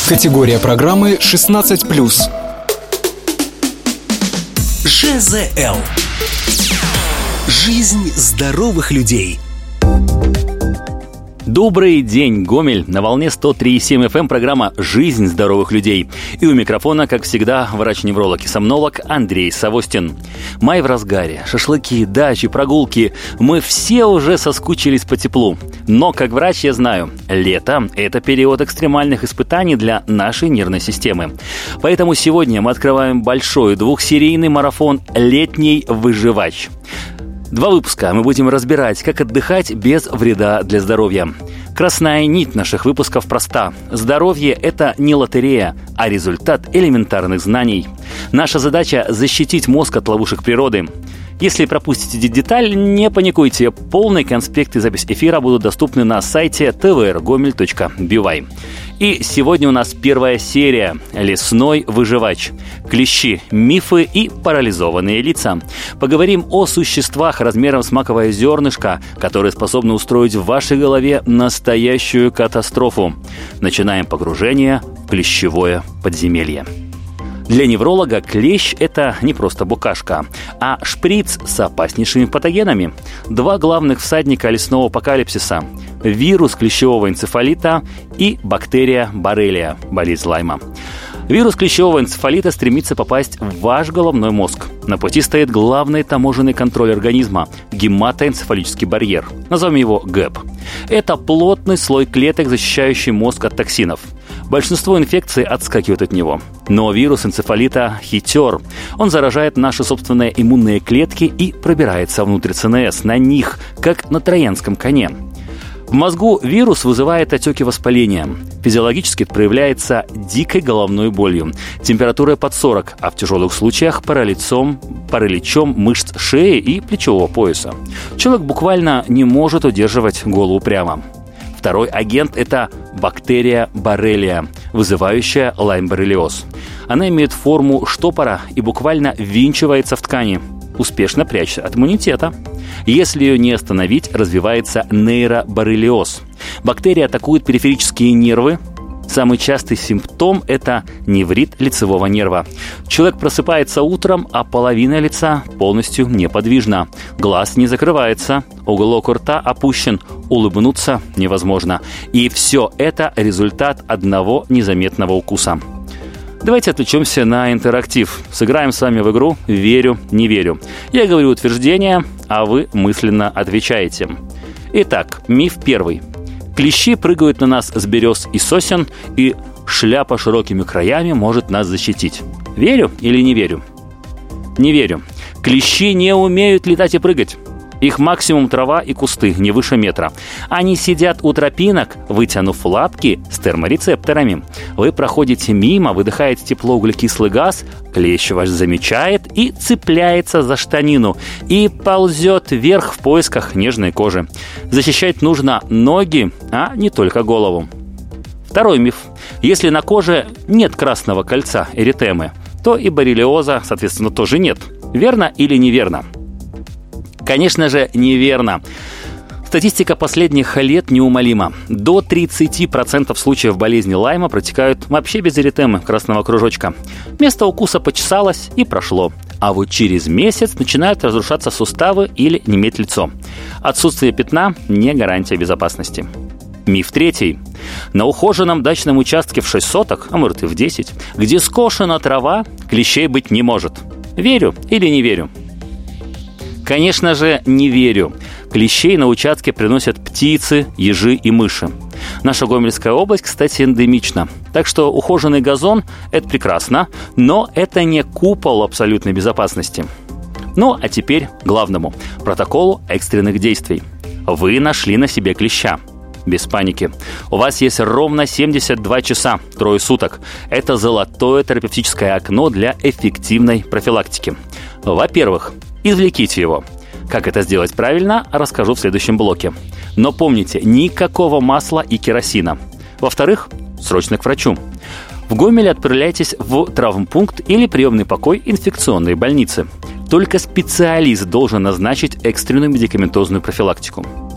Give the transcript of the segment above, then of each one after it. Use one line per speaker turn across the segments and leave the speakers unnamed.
Категория программы 16+.
ЖЗЛ. Жизнь здоровых людей.
Добрый день, Гомель! На волне 103,7 FM программа «Жизнь здоровых людей». И у микрофона, как всегда, врач-невролог и сомнолог Андрей Савостин. Май в разгаре, шашлыки, дачи, прогулки. Мы все уже соскучились по теплу. Но, как врач, я знаю, лето – это период экстремальных испытаний для нашей нервной системы. Поэтому сегодня мы открываем большой двухсерийный марафон «Летний выживач». 2 выпуска мы будем разбирать, как отдыхать без вреда для здоровья. Красная нить наших выпусков проста. Здоровье – это не лотерея, а результат элементарных знаний. Наша задача – защитить мозг от ловушек природы. Если пропустите деталь, не паникуйте. Полный конспект и запись эфира будут доступны на сайте tvrgomel.by. И сегодня у нас первая серия «Лесной выживач». Клещи, мифы и парализованные лица. Поговорим о существах размером с маковое зернышко, которые способны устроить в вашей голове настоящую катастрофу. Начинаем погружение в клещевое подземелье. Для невролога клещ – это не просто букашка, а шприц с опаснейшими патогенами. 2 главных всадника лесного апокалипсиса – вирус клещевого энцефалита и бактерия боррелия – болезнь Лайма. Вирус клещевого энцефалита стремится попасть в ваш головной мозг. На пути стоит главный таможенный контроль организма – гематоэнцефалический барьер. Назовем его ГЭБ. Это плотный слой клеток, защищающий мозг от токсинов. Большинство инфекций отскакивают от него. Но вирус энцефалита хитер. Он заражает наши собственные иммунные клетки и пробирается внутрь ЦНС, на них, как на троянском коне. В мозгу вирус вызывает отеки воспаления. Физиологически это проявляется дикой головной болью, температурой под 40, а в тяжелых случаях параличом мышц шеи и плечевого пояса. Человек буквально не может удерживать голову прямо. Второй агент – это бактерия боррелия, вызывающая лайм-боррелиоз. Она имеет форму штопора и буквально ввинчивается в ткани, успешно прячется от иммунитета. Если ее не остановить, развивается нейроборрелиоз. Бактерия атакует периферические нервы. Самый частый симптом – это неврит лицевого нерва. Человек просыпается утром, а половина лица полностью неподвижна. Глаз не закрывается, уголок рта опущен, улыбнуться невозможно. И все это результат одного незаметного укуса. Давайте отвлечемся на интерактив. Сыграем с вами в игру «Верю, не верю». Я говорю утверждение, а вы мысленно отвечаете. Итак, миф первый. Клещи прыгают на нас с берез и сосен, и шляпа широкими краями может нас защитить. Верю или не верю? Не верю. Клещи не умеют летать и прыгать. Их максимум трава и кусты, не выше метра. Они сидят у тропинок, вытянув лапки с терморецепторами. Вы проходите мимо, выдыхаете тепло, углекислый газ, клещ вас замечает и цепляется за штанину и ползет вверх в поисках нежной кожи. Защищать нужно ноги, а не только голову. Второй миф. Если на коже нет красного кольца эритемы, то и боррелиоза, соответственно, тоже нет. Верно или неверно? Конечно же, неверно. Статистика последних лет неумолима. До 30% случаев болезни Лайма протекают вообще без эритемы, красного кружочка. Место укуса почесалось и прошло. А вот через месяц начинают разрушаться суставы или неметь лицо. Отсутствие пятна – не гарантия безопасности. Миф третий. На ухоженном дачном участке в 6 соток, а может и в 10, где скошена трава, клещей быть не может. Верю или не верю? Конечно же, не верю. Клещей на участке приносят птицы, ежи и мыши. Наша Гомельская область, кстати, эндемична. Так что ухоженный газон – это прекрасно, но это не купол абсолютной безопасности. Ну, а теперь к главному – протоколу экстренных действий. Вы нашли на себе клеща. Без паники. У вас есть ровно 72 часа, 3 суток. Это золотое терапевтическое окно для эффективной профилактики. Во-первых, извлеките его. Как это сделать правильно, расскажу в следующем блоке. Но помните, никакого масла и керосина. Во-вторых, срочно к врачу. В Гомеле отправляйтесь в травмпункт или приемный покой инфекционной больницы. Только специалист должен назначить экстренную медикаментозную профилактику.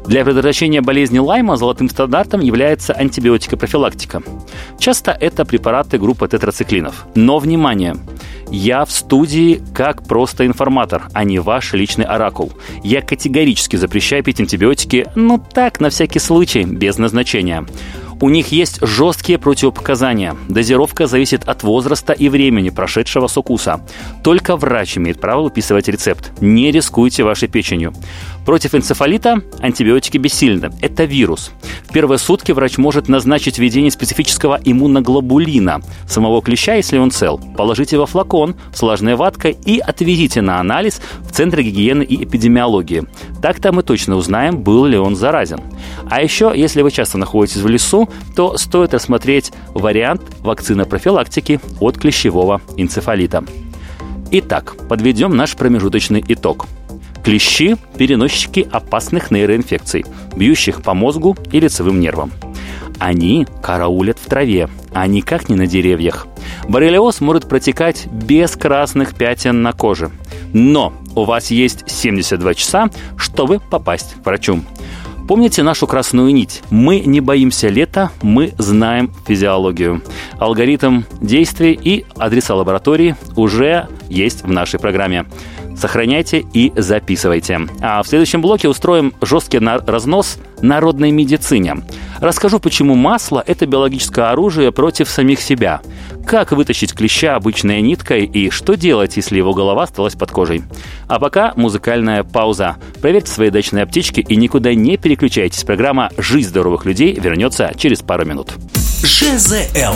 Для предотвращения болезни Лайма золотым стандартом является антибиотикопрофилактика. Часто это препараты группы тетрациклинов. Но, внимание! Я в студии как просто информатор, а не ваш личный оракул. Я категорически запрещаю пить антибиотики, так, на всякий случай, без назначения. У них есть жесткие противопоказания. Дозировка зависит от возраста и времени, прошедшего с укуса. Только врач имеет право выписывать рецепт. Не рискуйте вашей печенью. Против энцефалита антибиотики бессильны. Это вирус. В первые сутки врач может назначить введение специфического иммуноглобулина, самого клеща, если он цел. Положите во флакон с влажной ваткой и отвезите на анализ в Центр гигиены и эпидемиологии. Так-то мы точно узнаем, был ли он заразен. А еще, если вы часто находитесь в лесу, то стоит рассмотреть вариант вакцинопрофилактики от клещевого энцефалита. Итак, подведем наш промежуточный итог. Клещи – переносчики опасных нейроинфекций, бьющих по мозгу и лицевым нервам. Они караулят в траве, а никак не на деревьях. Боррелиоз может протекать без красных пятен на коже. Но у вас есть 72 часа, чтобы попасть к врачу. Помните нашу красную нить? Мы не боимся лета, мы знаем физиологию. Алгоритм действий и адреса лаборатории уже есть в нашей программе. Сохраняйте и записывайте. А в следующем блоке устроим жесткий разнос народной медицине. Расскажу, почему масло – это биологическое оружие против самих себя. Как вытащить клеща обычной ниткой и что делать, если его голова осталась под кожей. А пока музыкальная пауза. Проверьте свои дачные аптечки и никуда не переключайтесь. Программа «Жизнь здоровых людей» вернется через пару минут.
ЖЗЛ.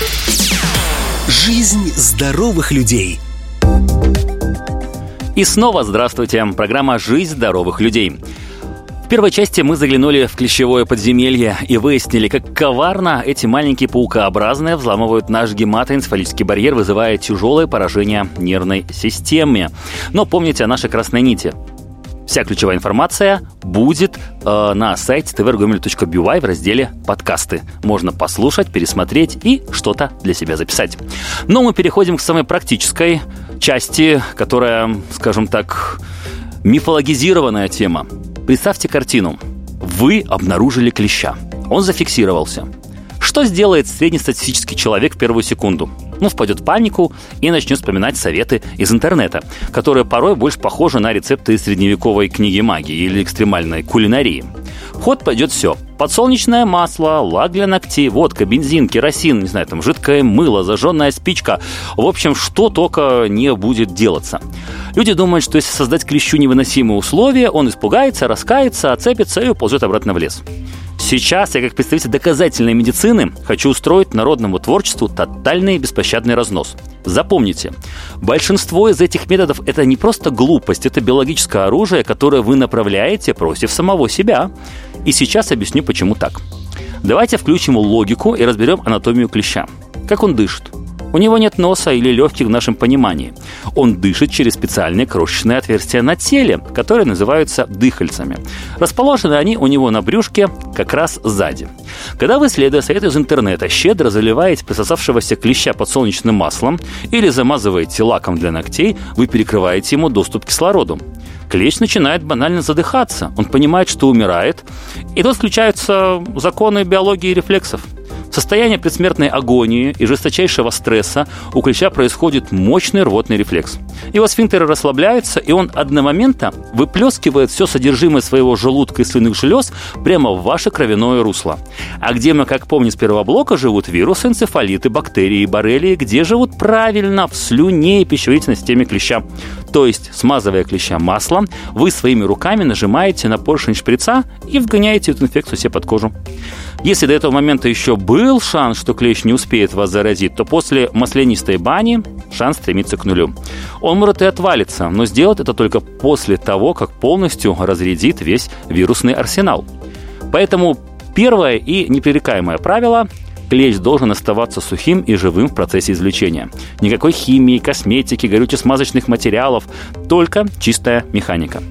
Жизнь здоровых людей.
И снова здравствуйте. Программа «Жизнь здоровых людей». В первой части мы заглянули в клещевое подземелье и выяснили, как коварно эти маленькие паукообразные взламывают наш гематоэнцефалический барьер, вызывая тяжелое поражение нервной системы. Но помните о нашей красной нити. Вся ключевая информация будет на сайте tvrgomel.by в разделе «Подкасты». Можно послушать, пересмотреть и что-то для себя записать. Но мы переходим к самой практической части, которая, скажем так, мифологизированная тема. Представьте картину. Вы обнаружили клеща. Он зафиксировался. Что сделает среднестатистический человек в первую секунду? Впадет в панику и начнет вспоминать советы из интернета, которые порой больше похожи на рецепты из средневековой книги магии или экстремальной кулинарии. В ход пойдет все. Подсолнечное масло, лак для ногтей, водка, бензин, керосин, жидкое мыло, зажженная спичка. В общем, что только не будет делаться. Люди думают, что если создать клещу невыносимые условия, он испугается, раскается, отцепится и уползет обратно в лес. Сейчас я, как представитель доказательной медицины, хочу устроить народному творчеству тотальный и беспощадный разнос. Запомните, большинство из этих методов – это не просто глупость, это биологическое оружие, которое вы направляете против самого себя. И сейчас объясню, почему так. Давайте включим логику и разберем анатомию клеща. Как он дышит? У него нет носа или легких в нашем понимании. Он дышит через специальные крошечные отверстия на теле, которые называются дыхальцами. Расположены они у него на брюшке как раз сзади. Когда вы, следуя совету из интернета, щедро заливаете присосавшегося клеща подсолнечным маслом или замазываете лаком для ногтей, вы перекрываете ему доступ к кислороду. Клещ начинает банально задыхаться. Он понимает, что умирает. И тут включаются законы биологии и рефлексов. В состоянии предсмертной агонии и жесточайшего стресса у клеща происходит мощный рвотный рефлекс. Его сфинктеры расслабляются, и он одномоментно выплескивает все содержимое своего желудка и слюнных желез прямо в ваше кровяное русло. А где мы, как помним с первого блока, живут вирусы, энцефалиты, бактерии и боррелии, где живут правильно в слюне и пищеварительной системе клеща. То есть, смазывая клеща маслом, вы своими руками нажимаете на поршень шприца и вгоняете эту инфекцию себе под кожу. Если до этого момента еще был шанс, что клещ не успеет вас заразить, то после маслянистой бани шанс стремится к нулю. Он может и отвалиться, но сделает это только после того, как полностью разрядит весь вирусный арсенал. Поэтому первое и непререкаемое правило – клещ должен оставаться сухим и живым в процессе извлечения. Никакой химии, косметики, горюче-смазочных материалов, только чистая механика.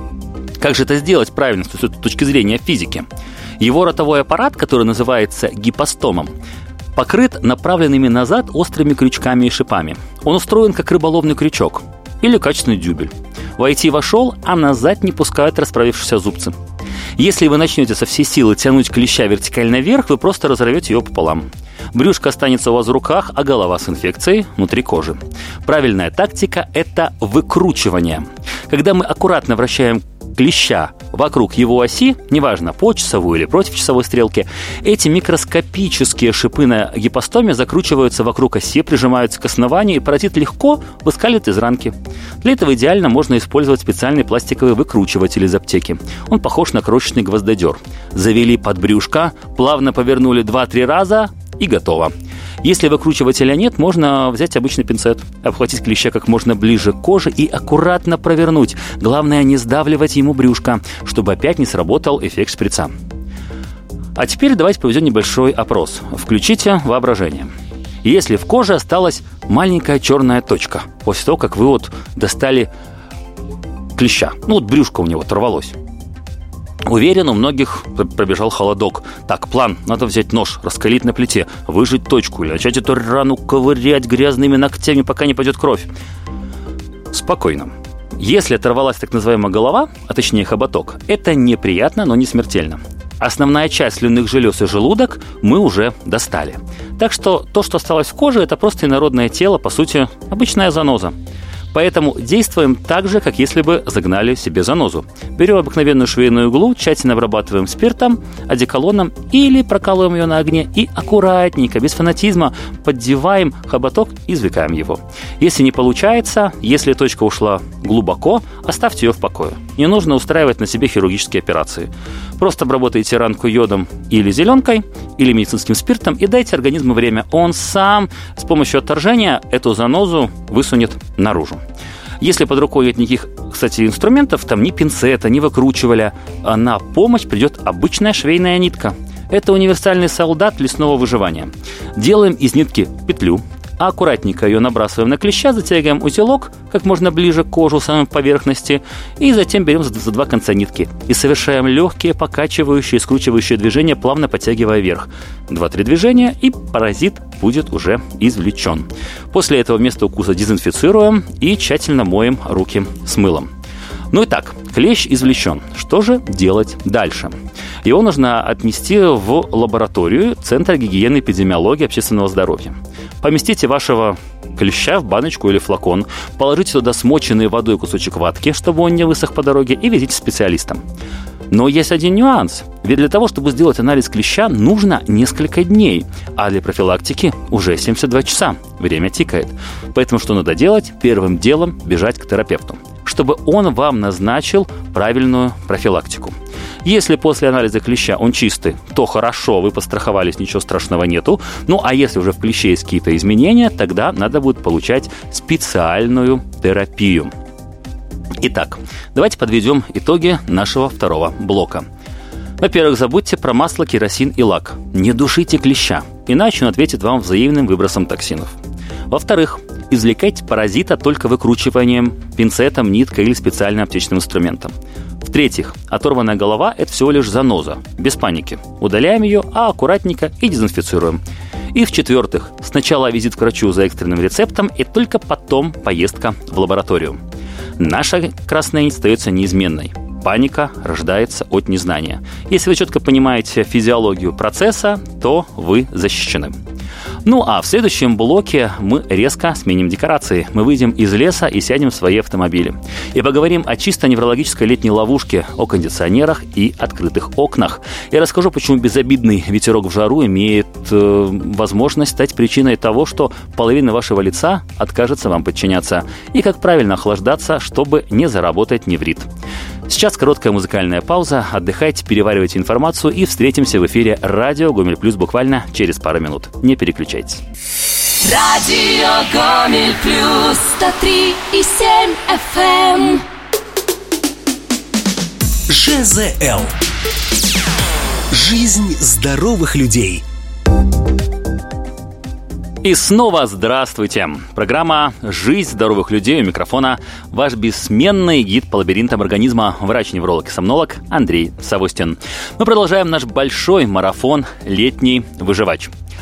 Как же это сделать правильно с точки зрения физики? Его ротовой аппарат, который называется гипостомом, покрыт направленными назад острыми крючками и шипами. Он устроен как рыболовный крючок или качественный дюбель. Войти вошел, а назад не пускают расправившиеся зубцы. Если вы начнете со всей силы тянуть клеща вертикально вверх, вы просто разорвете его пополам. Брюшко останется у вас в руках, а голова с инфекцией внутри кожи. Правильная тактика – это выкручивание. Когда мы аккуратно вращаем клеща вокруг его оси, неважно, по часовой или против часовой стрелки, эти микроскопические шипы на гипостоме закручиваются вокруг оси, прижимаются к основанию, и паразит легко выскалит из ранки. Для этого идеально можно использовать специальный пластиковый выкручиватель из аптеки. Он похож на крошечный гвоздодер. Завели под брюшко, плавно повернули 2-3 раза и готово. Если выкручивателя нет, можно взять обычный пинцет, обхватить клеща как можно ближе к коже и аккуратно провернуть. Главное, не сдавливать ему брюшко, чтобы опять не сработал эффект шприца. А теперь давайте проведем небольшой опрос. Включите воображение. Если в коже осталась маленькая черная точка, после того, как вы достали клеща, брюшко у него оторвалось, уверен, у многих пробежал холодок. Так, план. Надо взять нож, раскалить на плите, выжать точку или начать эту рану ковырять грязными ногтями, пока не пойдет кровь. Спокойно. Если оторвалась так называемая голова, а точнее хоботок, это неприятно, но не смертельно. Основная часть слюнных желез и желудок мы уже достали. Так что то, что осталось в коже, это просто инородное тело, по сути, обычная заноза. Поэтому действуем так же, как если бы загнали себе занозу. Берем обыкновенную швейную иглу, тщательно обрабатываем спиртом, одеколоном или прокалываем ее на огне и аккуратненько, без фанатизма, поддеваем хоботок и извлекаем его. Если не получается, если точка ушла глубоко, оставьте ее в покое. Не нужно устраивать на себе хирургические операции. Просто обработайте ранку йодом или зеленкой, или медицинским спиртом и дайте организму время. Он сам с помощью отторжения эту занозу высунет наружу. Если под рукой нет никаких, кстати, инструментов, там ни пинцета, ни выкручивателя, на помощь придет обычная швейная нитка. Это универсальный солдат лесного выживания. Делаем из нитки петлю, а аккуратненько ее набрасываем на клеща, затягиваем узелок как можно ближе к коже, самой поверхности, и затем берем за 2 конца нитки и совершаем легкие покачивающие, скручивающие движения, плавно подтягивая вверх. 2-3 движения, и паразит будет уже извлечен. После этого место укуса дезинфицируем и тщательно моем руки с мылом. Итак, клещ извлечен. Что же делать дальше? Его нужно отнести в лабораторию Центра гигиены и эпидемиологии общественного здоровья. Поместите вашего клеща в баночку или флакон, положите туда смоченный водой кусочек ватки, чтобы он не высох по дороге, и везите специалистам. Но есть один нюанс. Ведь для того, чтобы сделать анализ клеща, нужно несколько дней, а для профилактики уже 72 часа. Время тикает. Поэтому что надо делать? Первым делом бежать к терапевту, чтобы он вам назначил правильную профилактику. Если после анализа клеща он чистый, то хорошо, вы постраховались, ничего страшного нету. А если уже в клеще есть какие-то изменения, тогда надо будет получать специальную терапию. Итак, давайте подведем итоги нашего второго блока. Во-первых, забудьте про масло, керосин и лак. Не душите клеща, иначе он ответит вам взаимным выбросом токсинов. Во-вторых, извлекайте паразита только выкручиванием, пинцетом, ниткой или специальным аптечным инструментом. В-третьих, оторванная голова – это всего лишь заноза. Без паники. Удаляем ее, а аккуратненько и дезинфицируем. И в-четвертых, сначала визит к врачу за экстренным рецептом и только потом поездка в лабораторию. Наша красная нить остается неизменной. Паника рождается от незнания. Если вы четко понимаете физиологию процесса, то вы защищены. А в следующем блоке мы резко сменим декорации. Мы выйдем из леса и сядем в свои автомобили. И поговорим о чисто неврологической летней ловушке, о кондиционерах и открытых окнах. Я расскажу, почему безобидный ветерок в жару имеет возможность стать причиной того, что половина вашего лица откажется вам подчиняться. И как правильно охлаждаться, чтобы не заработать неврит. Сейчас короткая музыкальная пауза. Отдыхайте, переваривайте информацию и встретимся в эфире радио Гомель Плюс буквально через пару минут. Не переключайтесь.
Радио Гомель Плюс 103,7 FM.
ЖЗЛ. Жизнь здоровых людей.
И снова здравствуйте! Программа «Жизнь здоровых людей» у микрофона ваш бессменный гид по лабиринтам организма, врач-невролог и сомнолог Андрей Савостин. Мы продолжаем наш большой марафон «Летний выживач».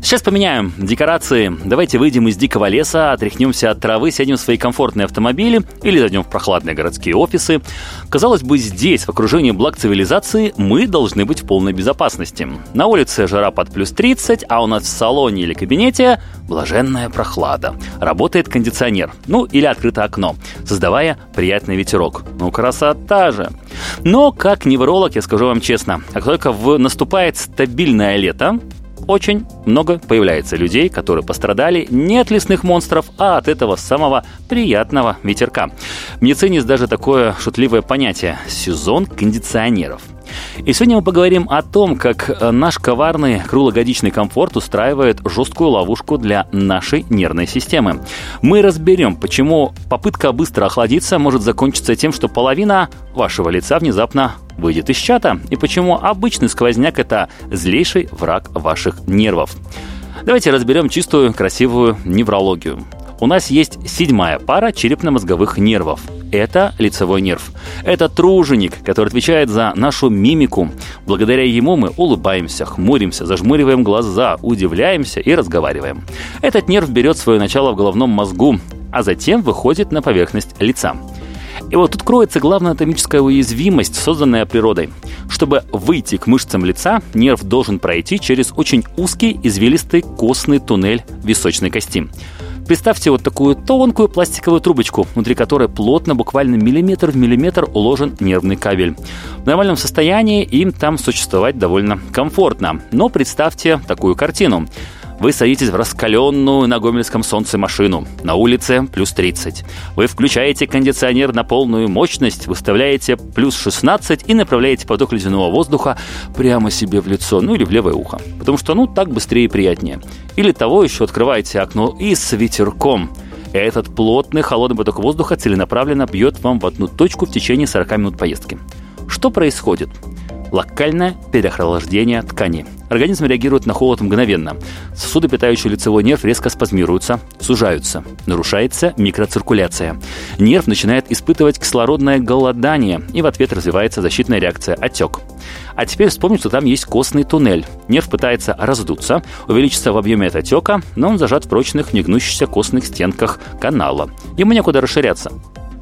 Сейчас поменяем декорации. Давайте выйдем из дикого леса, отряхнемся от травы, сядем в свои комфортные автомобили или зайдем в прохладные городские офисы. Казалось бы, здесь, в окружении благ цивилизации, мы должны быть в полной безопасности. На улице жара под плюс 30, а у нас в салоне или кабинете блаженная прохлада. Работает кондиционер, или открыто окно, создавая приятный ветерок. Красота же! Но, как невролог, я скажу вам честно, как только наступает стабильное лето, очень много появляется людей, которые пострадали не от лесных монстров, а от этого самого приятного ветерка. В медицине есть даже такое шутливое понятие – сезон кондиционеров. И сегодня мы поговорим о том, как наш коварный круглогодичный комфорт устраивает жесткую ловушку для нашей нервной системы. Мы разберем, почему попытка быстро охладиться может закончиться тем, что половина вашего лица внезапно выйдет из чата, и почему обычный сквозняк – это злейший враг ваших нервов. Давайте разберем чистую, красивую неврологию. У нас есть 7-я пара черепно-мозговых нервов. Это лицевой нерв. Это труженик, который отвечает за нашу мимику. Благодаря ему мы улыбаемся, хмуримся, зажмуриваем глаза, удивляемся и разговариваем. Этот нерв берет свое начало в головном мозгу, а затем выходит на поверхность лица. И вот тут кроется главная анатомическая уязвимость, созданная природой. Чтобы выйти к мышцам лица, нерв должен пройти через очень узкий извилистый костный туннель височной кости. Представьте вот такую тонкую пластиковую трубочку, внутри которой плотно, буквально миллиметр в миллиметр, уложен нервный кабель. В нормальном состоянии им там существовать довольно комфортно. Но представьте такую картину. Вы садитесь в раскаленную на гомельском солнце машину. На улице плюс 30. Вы включаете кондиционер на полную мощность, выставляете плюс 16 и направляете поток ледяного воздуха прямо себе в лицо, или в левое ухо. Потому что, так быстрее и приятнее. Или того еще открываете окно и с ветерком. Этот плотный холодный поток воздуха целенаправленно бьет вам в одну точку в течение 40 минут поездки. Что происходит? Локальное переохлаждение ткани. Организм реагирует на холод мгновенно. Сосуды, питающие лицевой нерв, резко спазмируются, сужаются. Нарушается микроциркуляция. Нерв начинает испытывать кислородное голодание, и в ответ развивается защитная реакция – отек. А теперь вспомним, что там есть костный туннель. Нерв пытается раздуться, увеличиться в объеме от отека, но он зажат в прочных, негнущихся костных стенках канала. Ему некуда расширяться.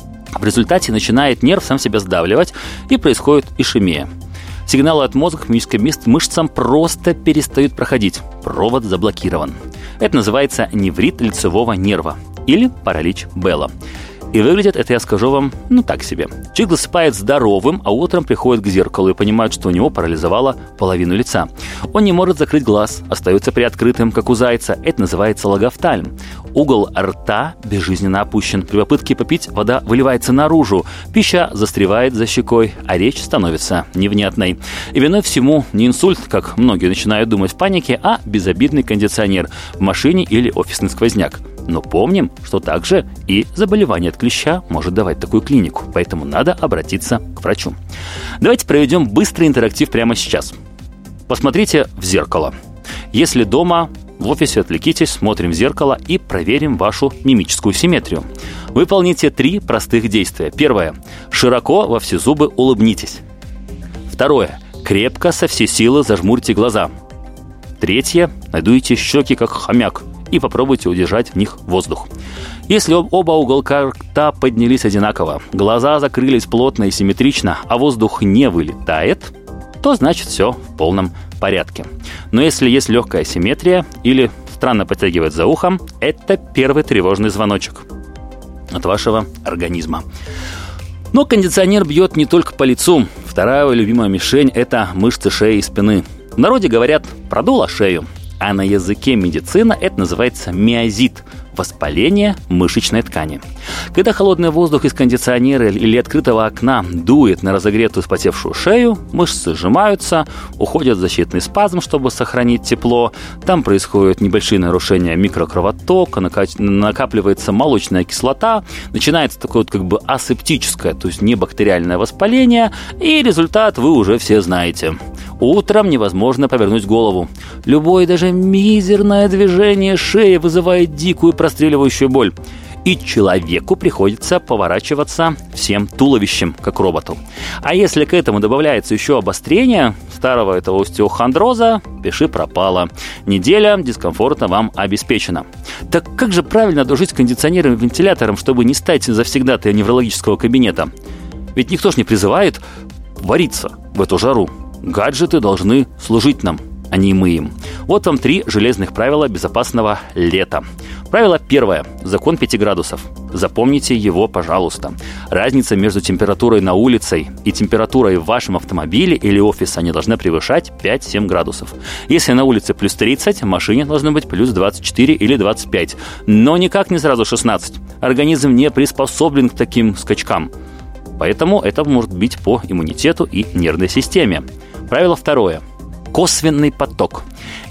В результате начинает нерв сам себя сдавливать, и происходит ишемия. Сигналы от мозга к мышцам просто перестают проходить. Провод заблокирован. Это называется неврит лицевого нерва или паралич Белла. И выглядит это, я скажу вам, так себе. Человек засыпает здоровым, а утром приходит к зеркалу и понимает, что у него парализовало половину лица. Он не может закрыть глаз, остается приоткрытым, как у зайца. Это называется логофтальм. Угол рта безжизненно опущен. При попытке попить вода выливается наружу. Пища застревает за щекой, а речь становится невнятной. И виной всему не инсульт, как многие начинают думать в панике, а безобидный кондиционер в машине или офисный сквозняк. Но помним, что также и заболевание от клеща может давать такую клинику, поэтому надо обратиться к врачу. Давайте проведем быстрый интерактив прямо сейчас. Посмотрите в зеркало. Если дома, в офисе отвлекитесь, смотрим в зеркало и проверим вашу мимическую симметрию. Выполните 3 простых действия. Первое. Широко во все зубы улыбнитесь. Второе. Крепко со всей силы зажмурьте глаза. Третье. Надуйте щеки, как хомяк, и попробуйте удержать в них воздух. Если оба уголка рта поднялись одинаково, глаза закрылись плотно и симметрично, а воздух не вылетает, то значит все в полном порядке. Но если есть легкая асимметрия или странно подтягивает за ухом, это первый тревожный звоночек от вашего организма. Но кондиционер бьет не только по лицу. Вторая любимая мишень – это мышцы шеи и спины. В народе говорят «продуло шею», а на языке медицины это называется миозит – воспаление мышечной ткани. Когда холодный воздух из кондиционера или открытого окна дует на разогретую вспотевшую шею, мышцы сжимаются, уходят в защитный спазм, чтобы сохранить тепло. Там происходят небольшие нарушения микрокровотока, накапливается молочная кислота, начинается такое асептическое, то есть небактериальное воспаление, и результат вы уже все знаете. Утром невозможно повернуть голову. Любое, даже мизерное движение шеи вызывает дикую простреливающую боль. и человеку приходится поворачиваться всем туловищем, как роботу. А если к этому добавляется еще обострение старого этого остеохондроза, пиши пропало. Неделя дискомфорта вам обеспечена. Так как же правильно дружить с кондиционером и вентилятором, чтобы не стать завсегдатой неврологического кабинета? Ведь никто ж не призывает вариться в эту жару. Гаджеты должны служить нам, а не мы им. Вот вам 3 железных правила безопасного лета. Правило первое. Закон 5 градусов. Запомните его, пожалуйста. Разница между температурой на улице и температурой в вашем автомобиле или офисе не должна превышать 5-7 градусов. Если на улице плюс 30, в машине должно быть плюс 24 или 25. Но никак не сразу 16. Организм не приспособлен к таким скачкам. Поэтому это может быть по иммунитету и нервной системе. Правило второе. Косвенный поток.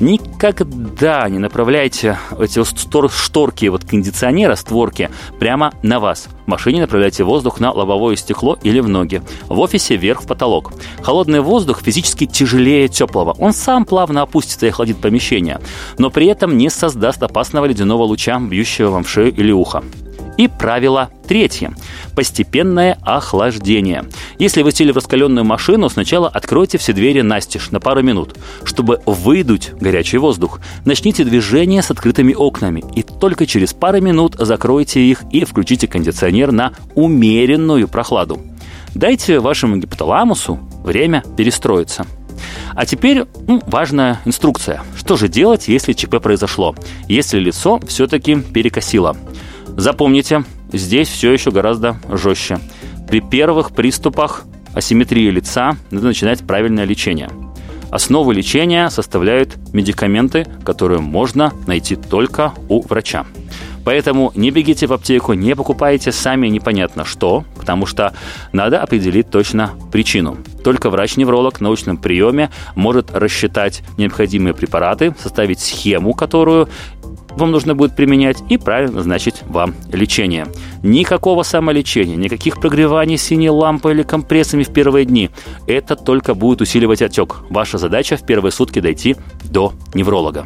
Никогда не направляйте эти шторки кондиционера, створки, прямо на вас. В машине направляйте воздух на лобовое стекло или в ноги. В офисе вверх в потолок. Холодный воздух физически тяжелее теплого. Он сам плавно опустится и охладит помещение, но при этом не создаст опасного ледяного луча, бьющего вам в шею или ухо. И правило третье. Постепенное охлаждение. Если вы сели в раскаленную машину, сначала откройте все двери настежь на пару минут. Чтобы выдуть горячий воздух, начните движение с открытыми окнами. И только через пару минут закройте их и включите кондиционер на умеренную прохладу. Дайте вашему гипоталамусу время перестроиться. А теперь важная инструкция. Что же делать, если ЧП произошло? Если лицо все-таки перекосило? Запомните, здесь все еще гораздо жестче. При первых приступах асимметрии лица надо начинать правильное лечение. Основу лечения составляют медикаменты, которые можно найти только у врача. Поэтому не бегите в аптеку, не покупайте сами непонятно что, потому что надо определить точно причину. Только врач-невролог на научном приеме может рассчитать необходимые препараты, составить схему, которую вам нужно будет применять, и правильно назначить вам лечение. Никакого самолечения, никаких прогреваний синей лампой или компрессами в первые дни. Это только будет усиливать отек. Ваша задача в первые сутки дойти до невролога.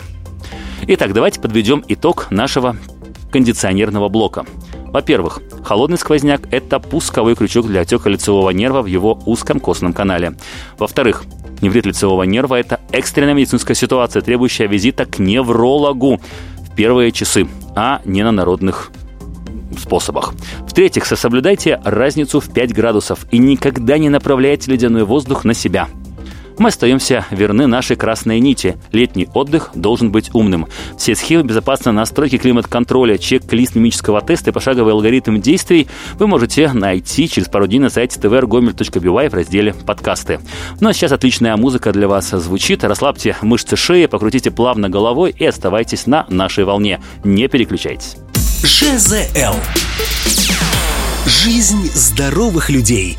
Итак, давайте подведем итог нашего кондиционерного блока. Во-первых, холодный сквозняк – это пусковой крючок для отека лицевого нерва в его узком костном канале. Во-вторых, неврит лицевого нерва – это экстренная медицинская ситуация, требующая визита к неврологу в первые часы, а не на народных способах. В-третьих, соблюдайте разницу в 5 градусов и никогда не направляйте ледяной воздух на себя. Мы остаемся верны нашей красной нити. Летний отдых должен быть умным. Все схемы безопасной настройки климат-контроля, чек-лист мимического теста и пошаговый алгоритм действий вы можете найти через пару дней на сайте tvrgomel.by в разделе «Подкасты». Ну а сейчас отличная музыка для вас звучит. Расслабьте мышцы шеи, покрутите плавно головой и оставайтесь на нашей волне. Не переключайтесь.
ЖЗЛ. Жизнь здоровых людей.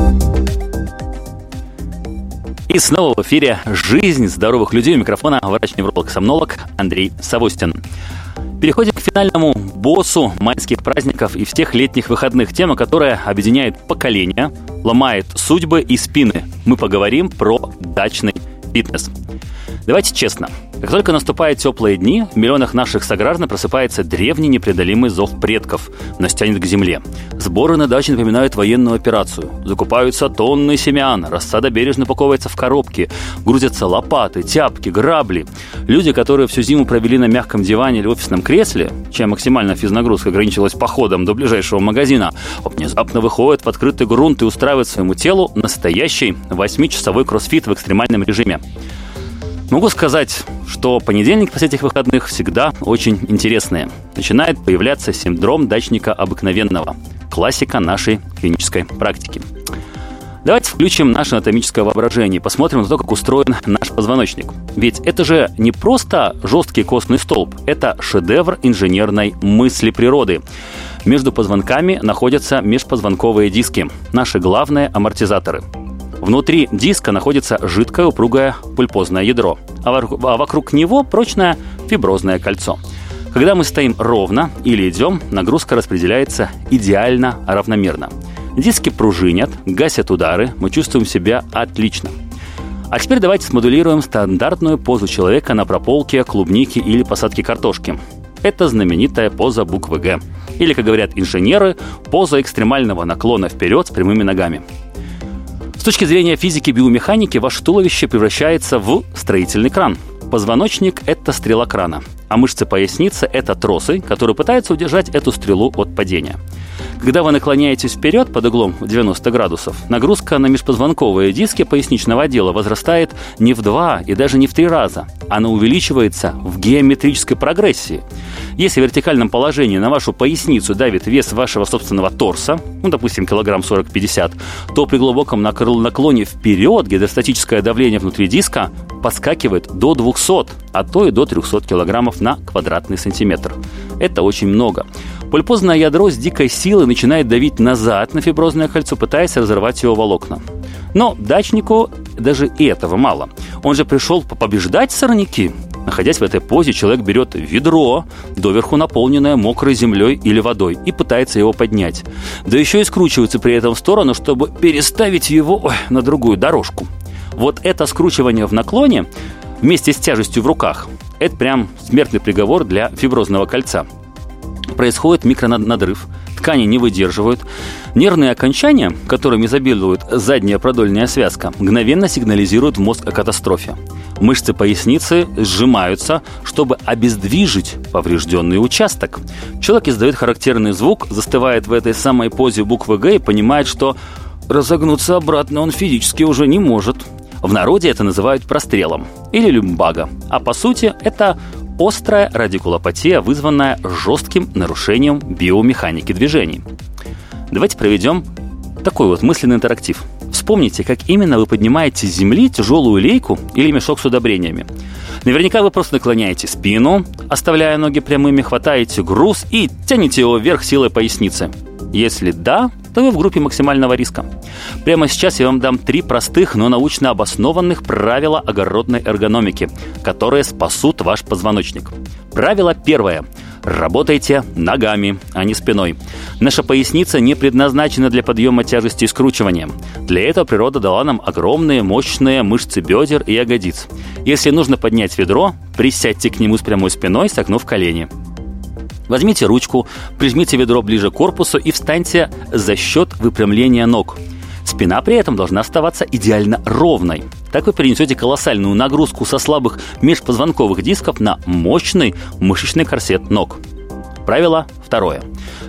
И снова в эфире «Жизнь здоровых людей». У микрофона врач-невролог-сомнолог Андрей Савостин. Переходим к финальному боссу майских праздников и всех летних выходных. Тема, которая объединяет поколения, ломает судьбы и спины. Мы поговорим про дачный фитнес. Давайте честно. Как только наступают теплые дни, в миллионах наших сограждан просыпается древний непреодолимый зов предков. Нас тянет к земле. Сборы на даче напоминают военную операцию. Закупаются тонны семян, рассада бережно упаковывается в коробки, грузятся лопаты, тяпки, грабли. Люди, которые всю зиму провели на мягком диване или офисном кресле, чья максимальная физнагрузка ограничилась походом до ближайшего магазина, внезапно выходят в открытый грунт и устраивают своему телу настоящий 8-часовой кроссфит в экстремальном режиме. Могу сказать, что понедельник после этих выходных всегда очень интересные. Начинает появляться синдром дачника обыкновенного. Классика нашей клинической практики. Давайте включим наше анатомическое воображение и посмотрим на то, как устроен наш позвоночник. Ведь это же не просто жесткий костный столб, это шедевр инженерной мысли природы. Между позвонками находятся межпозвонковые диски, наши главные амортизаторы. Внутри диска находится жидкое упругое пульпозное ядро, а вокруг него прочное фиброзное кольцо. Когда мы стоим ровно или идем, нагрузка распределяется идеально равномерно. Диски пружинят, гасят удары, мы чувствуем себя отлично. А теперь давайте смодулируем стандартную позу человека на прополке клубники или посадке картошки. Это знаменитая поза буквы «Г». Или, как говорят инженеры, поза экстремального наклона вперед с прямыми ногами. С точки зрения физики и биомеханики, ваше туловище превращается в строительный кран. Позвоночник – это стрела крана, а мышцы поясницы – это тросы, которые пытаются удержать эту стрелу от падения. Когда вы наклоняетесь вперед под углом в 90 градусов, нагрузка на межпозвонковые диски поясничного отдела возрастает не в 2 и даже не в 3 раза. Она увеличивается в геометрической прогрессии. Если в вертикальном положении на вашу поясницу давит вес вашего собственного торса, допустим, килограмм 40-50, то при глубоком наклоне вперед гидростатическое давление внутри диска подскакивает до 200, а то и до 300 килограммов на квадратный сантиметр. Это очень много. Пульпозное ядро с дикой силой начинает давить назад на фиброзное кольцо, пытаясь разорвать его волокна. Но дачнику даже и этого мало. Он же пришел побеждать сорняки. Находясь в этой позе, человек берет ведро, доверху наполненное мокрой землей или водой, и пытается его поднять. Да еще и скручивается при этом в сторону, чтобы переставить его на другую дорожку. Вот это скручивание в наклоне вместе с тяжестью в руках – это прям смертный приговор для фиброзного кольца. Происходит микронадрыв, ткани не выдерживают. Нервные окончания, которыми изобилует задняя продольная связка, мгновенно сигнализируют в мозг о катастрофе. Мышцы поясницы сжимаются, чтобы обездвижить поврежденный участок. Человек издает характерный звук, застывает в этой самой позе буквы «Г» и понимает, что разогнуться обратно он физически уже не может. В народе это называют прострелом или люмбаго, а по сути это острая радикулопатия, вызванная жестким нарушением биомеханики движений. Давайте проведем такой вот мысленный интерактив. Вспомните, как именно вы поднимаете с земли тяжелую лейку или мешок с удобрениями. Наверняка вы просто наклоняете спину, оставляя ноги прямыми, хватаете груз и тянете его вверх силой поясницы. Если да, то вы в группе максимального риска. Прямо сейчас я вам дам 3 простых, но научно обоснованных правила огородной эргономики, которые спасут ваш позвоночник. Правило первое. Работайте ногами, а не спиной. Наша поясница не предназначена для подъема тяжести и скручивания. Для этого природа дала нам огромные, мощные мышцы бедер и ягодиц. Если нужно поднять ведро, присядьте к нему с прямой спиной, согнув колени. Возьмите ручку, прижмите ведро ближе к корпусу и встаньте за счет выпрямления ног. Спина при этом должна оставаться идеально ровной. Так вы перенесете колоссальную нагрузку со слабых межпозвонковых дисков на мощный мышечный корсет ног. Правило второе.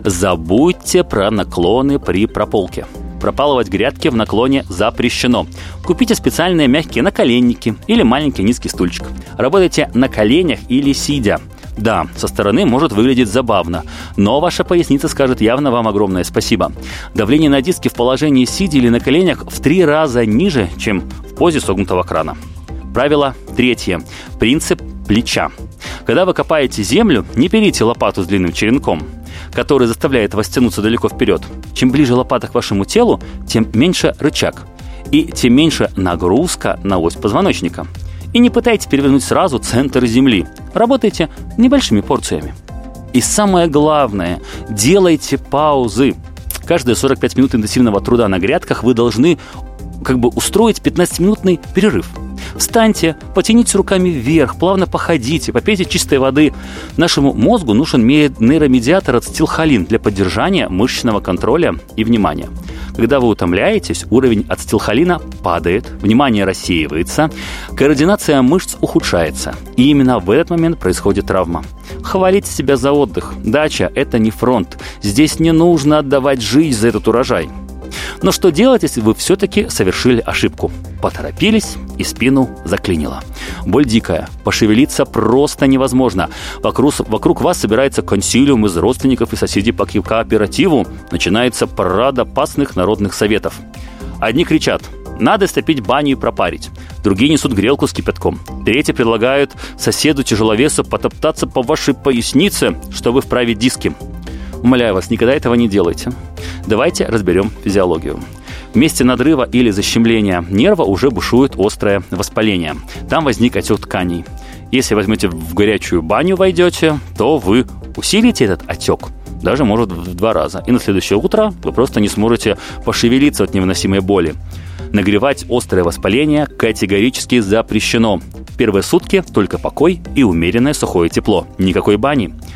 Забудьте про наклоны при прополке. Пропалывать грядки в наклоне запрещено. Купите специальные мягкие наколенники или маленький низкий стульчик. Работайте на коленях или сидя. Да, со стороны может выглядеть забавно, но ваша поясница скажет явно вам огромное спасибо. Давление на диски в положении сидя или на коленях в 3 раза ниже, чем в позе согнутого крана. Правило третье. Принцип плеча. Когда вы копаете землю, не берите лопату с длинным черенком, который заставляет вас тянуться далеко вперед. Чем ближе лопата к вашему телу, тем меньше рычаг и тем меньше нагрузка на ось позвоночника. И не пытайтесь перевернуть сразу центр земли. Работайте небольшими порциями. И самое главное, делайте паузы. Каждые 45 минут интенсивного труда на грядках вы должны устроить 15-минутный перерыв. Встаньте, потянитесь руками вверх, плавно походите, попейте чистой воды. Нашему мозгу нужен нейромедиатор ацетилхолин для поддержания мышечного контроля и внимания. Когда вы утомляетесь, уровень ацетилхолина падает, внимание рассеивается, координация мышц ухудшается. И именно в этот момент происходит травма. Хвалите себя за отдых. Дача – это не фронт. Здесь не нужно отдавать жизнь за этот урожай. Но что делать, если вы все-таки совершили ошибку? Поторопились и спину заклинило. Боль дикая, пошевелиться просто невозможно. Вокруг вас собирается консилиум из родственников и соседей по кооперативу. Начинается парад опасных народных советов. Одни кричат: надо стопить баню и пропарить. Другие несут грелку с кипятком. Третьи предлагают соседу-тяжеловесу потоптаться по вашей пояснице, чтобы вправить диски. Умоляю вас, никогда этого не делайте. Давайте разберем физиологию. В месте надрыва или защемления нерва уже бушует острое воспаление. Там возник отек тканей. Если возьмете в горячую баню войдете, то вы усилите этот отек, даже может в 2 раза. И на следующее утро вы просто не сможете пошевелиться от невыносимой боли. Нагревать острое воспаление категорически запрещено. Первые сутки только покой и умеренное сухое тепло. Никакой бани.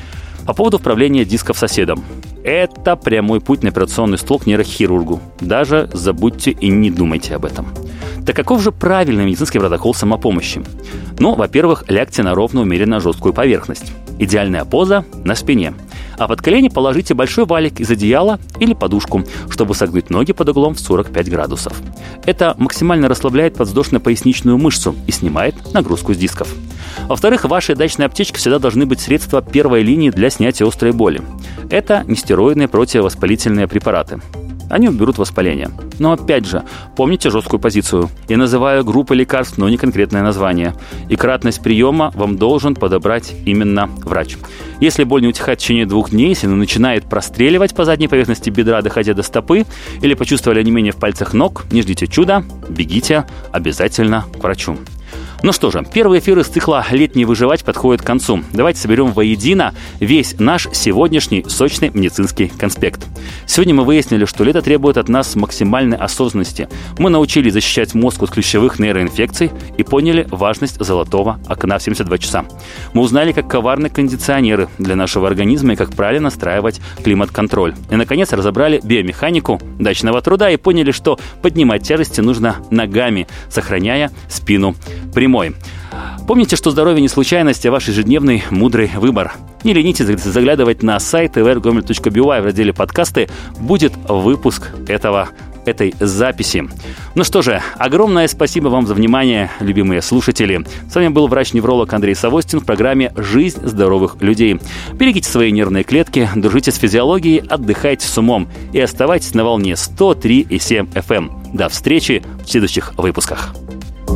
По поводу вправления дисков соседом. Это прямой путь на операционный стол к нейрохирургу. Даже забудьте и не думайте об этом. Так каков же правильный медицинский протокол самопомощи? Ну, во-первых, лягте на ровно умеренно жесткую поверхность. Идеальная поза на спине. А под колени положите большой валик из одеяла или подушку, чтобы согнуть ноги под углом в 45 градусов. Это максимально расслабляет подвздошно-поясничную мышцу и снимает нагрузку с дисков. Во-вторых, в вашей дачной аптечке всегда должны быть средства первой линии для снятия острой боли. Это нестероидные противовоспалительные препараты. Они уберут воспаление. Но опять же, помните жесткую позицию. Я называю группы лекарств, но не конкретное название. И кратность приема вам должен подобрать именно врач. Если боль не утихает в течение 2 дней, если она начинает простреливать по задней поверхности бедра, доходя до стопы, или почувствовали онемение в пальцах ног, не ждите чуда, бегите обязательно к врачу. Ну что же, первый эфир из цикла «Летний выживать» подходит к концу. Давайте соберем воедино весь наш сегодняшний сочный медицинский конспект. Сегодня мы выяснили, что лето требует от нас максимальной осознанности. Мы научились защищать мозг от ключевых нейроинфекций и поняли важность золотого окна в 72 часа. Мы узнали, как коварны кондиционеры для нашего организма и как правильно настраивать климат-контроль. И, наконец, разобрали биомеханику дачного труда и поняли, что поднимать тяжести нужно ногами, сохраняя спину прямой. Помните, что здоровье не случайность, а ваш ежедневный мудрый выбор. Не ленитесь заглядывать на сайт evrgomel.by в разделе «Подкасты». Будет выпуск этой записи. Ну что же, огромное спасибо вам за внимание, любимые слушатели. С вами был врач-невролог Андрей Савостин в программе «Жизнь здоровых людей». Берегите свои нервные клетки, дружите с физиологией, отдыхайте с умом и оставайтесь на волне 103,7 FM. До встречи в следующих выпусках.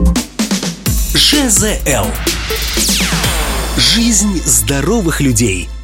ЖЗЛ. Жизнь здоровых людей.